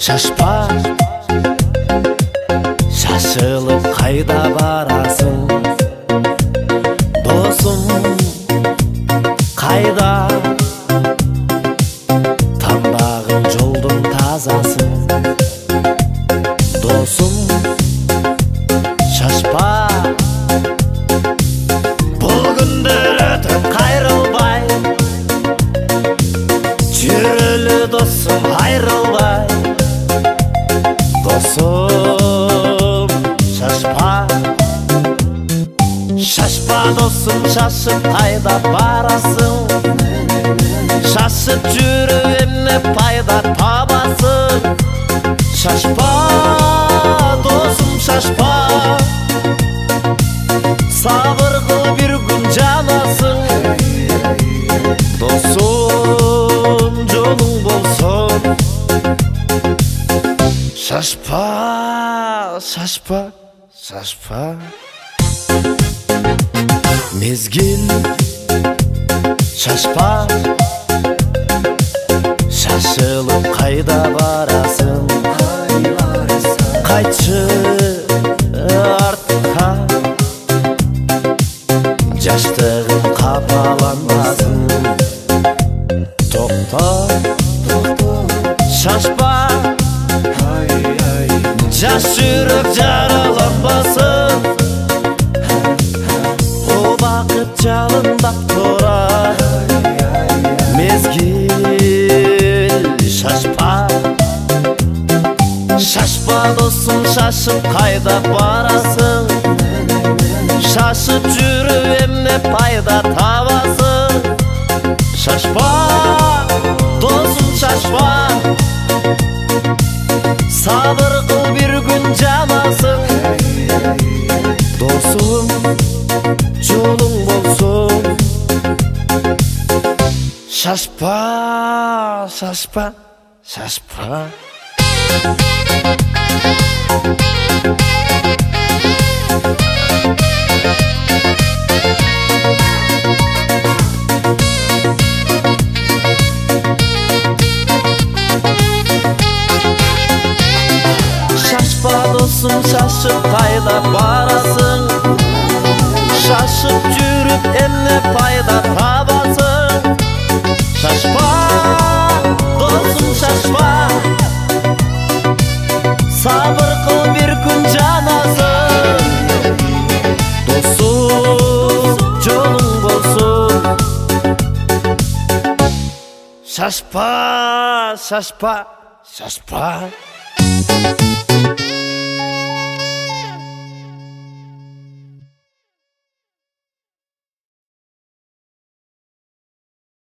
Шашпа, шашылып қайда барасың? Досым, қайда? Таңдаған жолдың тазасын. Досым, шашпа, бұл күндер өтіп қайрылбай. Жүрілі досым айрылбай. Досым, шашпа, шашпа досым, шашып қайда барасың? Шашып жүріп емне пайда табасың? Шашпа досым, шашпа, сабыр қыл бір күн жанасың. Досым, жолың болсын. Шашпа, шашпа, шашпа. Мезгіл, шашпа, шашылып қайда барасың? Қайтшы артқа, жаштығым қапаланбасын. Тоқта, шашпа, жас жүрек жараланбасын. О бақыт жалындап тұрар. Мезгіл, шашпа, шашпа досым, шашып қайда барасың? Шашып жүріп емне пайда табасың? Шашпа досым, шашпа, сабыр қыл бір күн жанасың. Досым, жолың болсын. Шашпа, шашпа, шашпа. Шашпа досым, шашып қайда барасың? Шашып жүріп емне пайда табасың? Шашпа досым, шашпа, сабыр қыл бір күн жанасың. Досым, жолың болсын. Шашпа, шашпа, шашпа.